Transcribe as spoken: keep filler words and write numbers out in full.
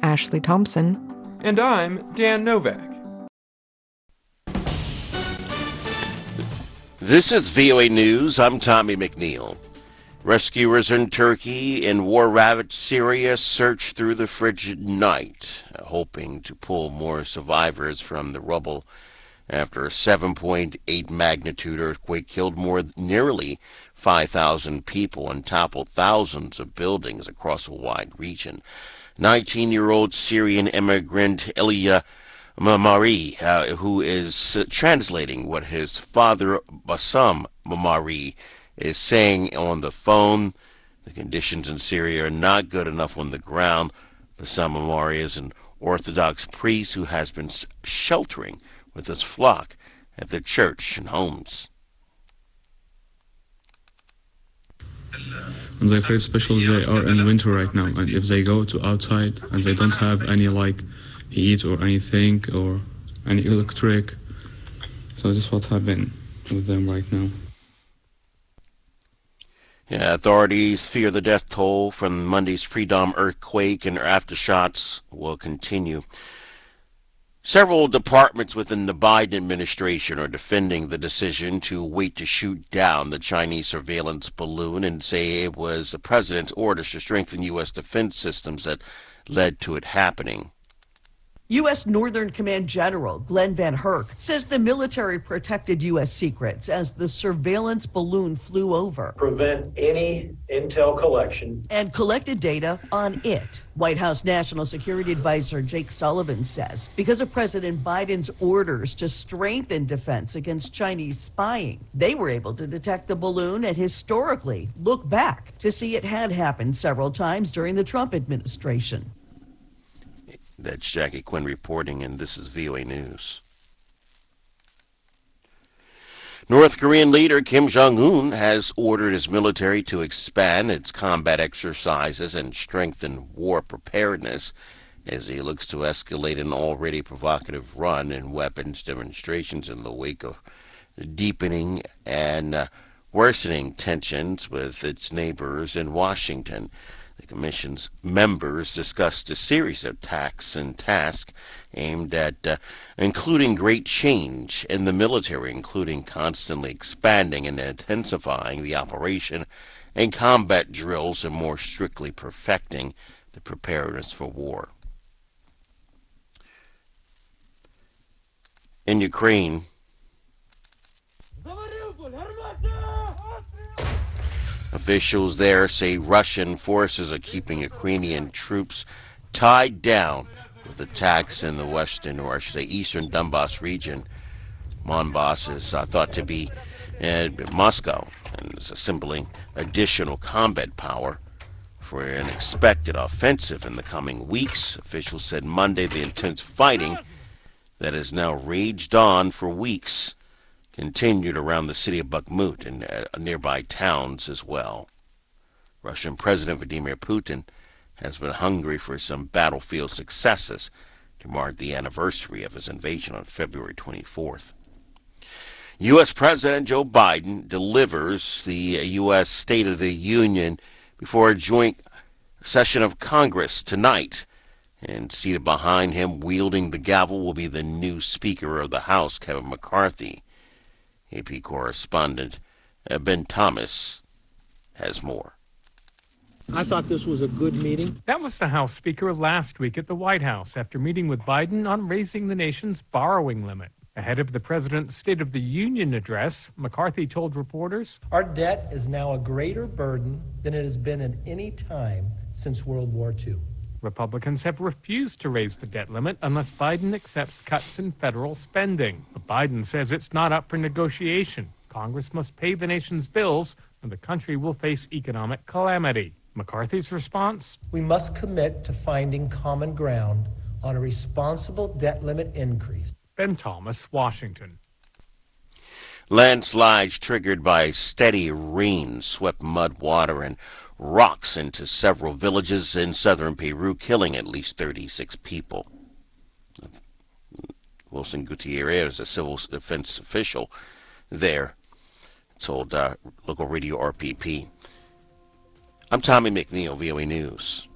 Ashley Thompson. And I'm Dan Novak. This is V O A News. I'm Tommy McNeil. Rescuers in Turkey and war-ravaged Syria search through the frigid night, hoping to pull more survivors from the rubble after a seven point eight magnitude earthquake killed more nearly five thousand people and toppled thousands of buildings across a wide region. nineteen-year-old Syrian immigrant Elia Mamari, uh, who is uh, translating what his father Bassam Mamari is saying on the phone. The conditions in Syria are not good enough on the ground. Bassam Mamari is an Orthodox priest who has been sheltering with his flock at the church and homes. And they feel special. They are in winter right now, and if they go to outside and they don't have any like heat or anything or any electric, so this is what happened with them right now. Yeah, authorities fear the death toll from Monday's pre-dawn earthquake and aftershocks will continue. Several departments within the Biden administration are defending the decision to wait to shoot down the Chinese surveillance balloon and say it was the president's orders to strengthen U S defense systems that led to it happening. U S Northern Command General Glenn Van Herk says the military protected U S secrets as the surveillance balloon flew over. Prevent any intel collection. And collected data on it. White House National Security Advisor Jake Sullivan says because of President Biden's orders to strengthen defense against Chinese spying, they were able to detect the balloon and historically look back to see it had happened several times during the Trump administration. That's Jackie Quinn reporting, and this is V O A News. North Korean leader Kim Jong-un has ordered his military to expand its combat exercises and strengthen war preparedness as he looks to escalate an already provocative run in weapons demonstrations in the wake of deepening and uh, worsening tensions with its neighbors in Washington. The Commission's members discussed a series of tasks and tasks aimed at uh, including great change in the military, including constantly expanding and intensifying the operation and combat drills and more strictly perfecting the preparedness for war. In Ukraine, officials there say Russian forces are keeping Ukrainian troops tied down with attacks in the western, or I should say eastern Donbass region. Donbass is uh, thought to be in Moscow and is assembling additional combat power for an expected offensive in the coming weeks. Officials said Monday the intense fighting that has now raged on for weeks continued around the city of Bakhmut and uh, nearby towns as well. Russian President Vladimir Putin has been hungry for some battlefield successes to mark the anniversary of his invasion on February twenty-fourth. U S President Joe Biden delivers the U S State of the Union before a joint session of Congress tonight. And seated behind him, wielding the gavel, will be the new Speaker of the House, Kevin McCarthy. A P correspondent Ben Thomas has more. I thought this was a good meeting. That was the House Speaker last week at the White House after meeting with Biden on raising the nation's borrowing limit. Ahead of the president's State of the Union address, McCarthy told reporters, "Our debt is now a greater burden than it has been at any time since World War Two. Republicans have refused to raise the debt limit unless Biden accepts cuts in federal spending. But Biden says it's not up for negotiation. Congress must pay the nation's bills, and the country will face economic calamity. McCarthy's response? We must commit to finding common ground on a responsible debt limit increase." Ben Thomas, Washington. Landslides triggered by steady rain swept mud, water, and rocks into several villages in southern Peru, killing at least thirty-six people. Wilson Gutierrez, a civil defense official there, told uh, local radio R P P. I'm Tommy McNeil, V O A News.